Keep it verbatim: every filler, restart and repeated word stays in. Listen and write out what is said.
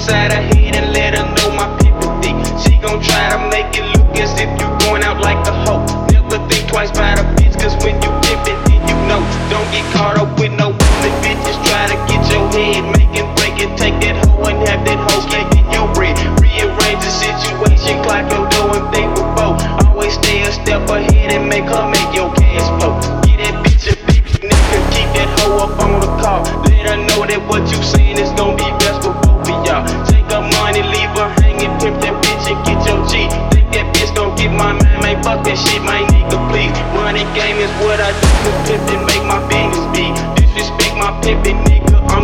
upside her head and let her know my people thick. She gon' try to make it look as if you going out like a hoe. Never think twice about a bitch, cause when you dip it, then you know. Don't get caught up with no woman bitches. Try to get your head, make it, break it, take that hoe and have that hoe can't get your bread. Rearrange the situation, clock your dough and think before. Always stay a step ahead and make her make your cash flow. Get that bitch a big nigga, keep that hoe up on the call. Let her know that what you saying is gon' be best for both of y'all. Take her money, leave her hanging, pimp that bitch and get your G. Think that bitch gon' get my man, man, fuck that shit, my nigga, please. Money game is what I do, to pimp and make my business be. Disrespect my pimpin' nigga,